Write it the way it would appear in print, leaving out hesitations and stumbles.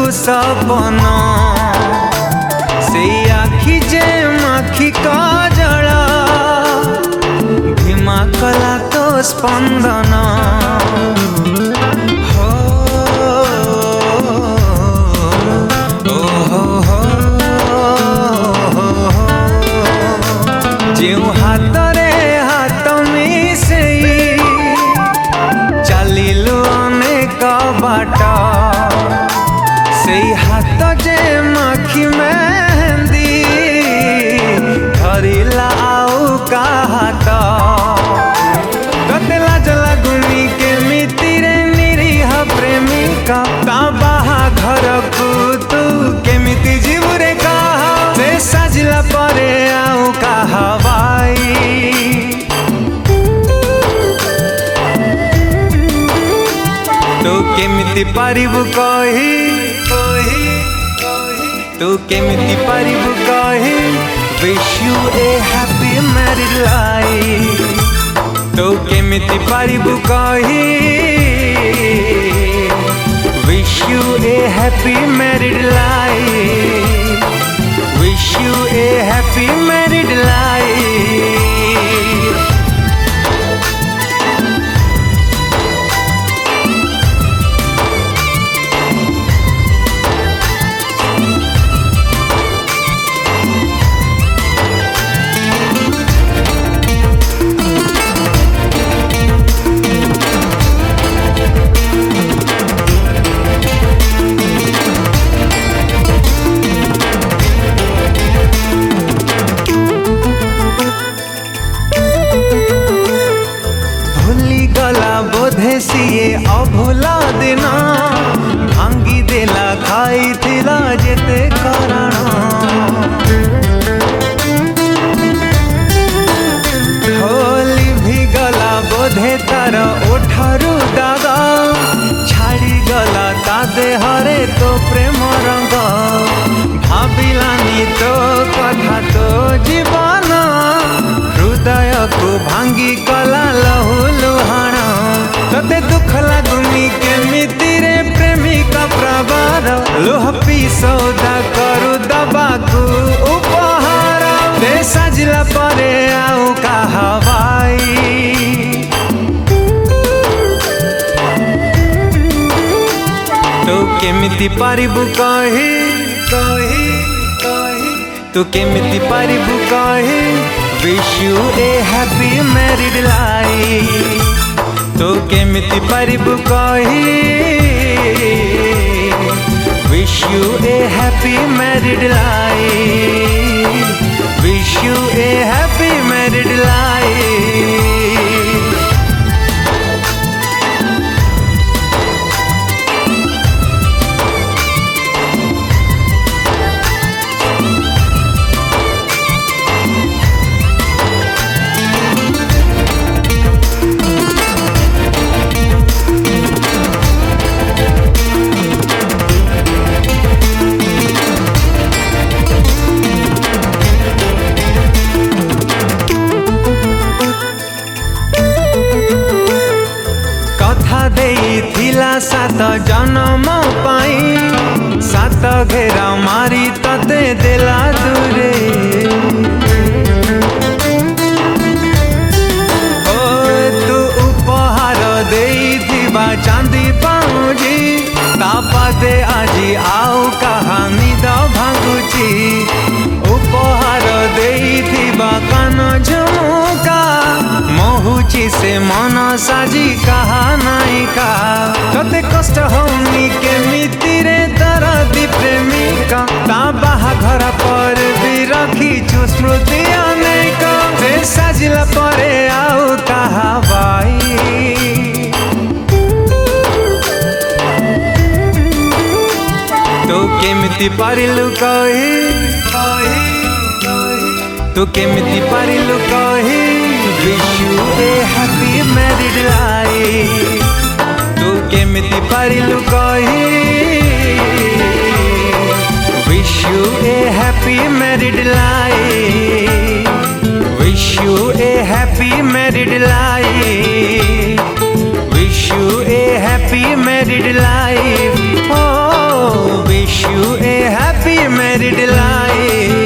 सपना से आखि जे माखी का जड़ा भीमा कला तो स्पंदन हो जो हाथ रे हाथ मिसेई चलिलु अनेक बाट से हाथ जे माखी मेहंदी धरिला आउ का हाथ तते लाज लागुनी के मितिरे निरीह प्रेमिका ता बाहाघर को तू केमिति जीवु रे कहा से साजिला परे आउ कहवाई तू केमिति पारिबु कही तू केमिति पारिबु कही wish you a happy married life तू केमिति पारिबु कही wish you a happy married life wish you a happy married life गला बोधे सिए अभुला दिन भांगी देला खाई थिला जेते कारण होली भी गला बोधे तार ओठारू दागा छाड़ी गला ता देहरे तो प्रेम रंग भाविलानी तो कथा तो जीवन हृदय को भांगी कला लहू लुहाण तते दुख लागुनी के मितिरे प्रेमिका प्रबार लोह पी सौदा करू दबाकू उपहार दे साजिला परे आउ कहवाई तू केमिति पारिबु कही तू केमिति पारिबु कही wish you a happy married life तू केमिति पारिबु कही wish you a happy married life wish you a happy married life थिला सात जन्म पाई सात घेरा मारी तते देला दूरे ओ तू उपहार देइथिबा चांदी पाउजी तापाते आजी आउ कहानी द भांगुची उपहार देइथिबा कान झुमुका महुची से मन साजी कहा नायिका तते कष्ट होनी के मितिरे दरदी प्रेमिका ता बाहाघर पर भी रखीछु स्मृति अनेक से साजिला परे आउ कहवाई तू केमिति पारिलु कही तू केमिति पारिलु कही wish you a happy married life तू केमिति पारिलु कही wish you a happy married life wish you a happy married life wish you a happy married life oh you a happy married life.